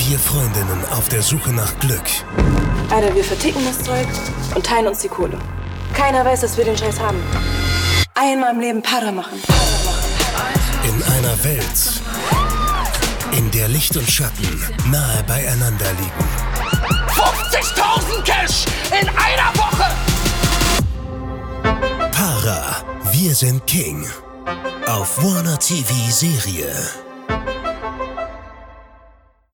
4 Freundinnen auf der Suche nach Glück. Alter, wir verticken das Zeug und teilen uns die Kohle. Keiner weiß, dass wir den Scheiß haben. Einmal im Leben Para machen. In einer Welt, in der Licht und Schatten nahe beieinander liegen. 50.000 Cash in einer Woche! Para, wir sind King. Auf Warner TV Serie.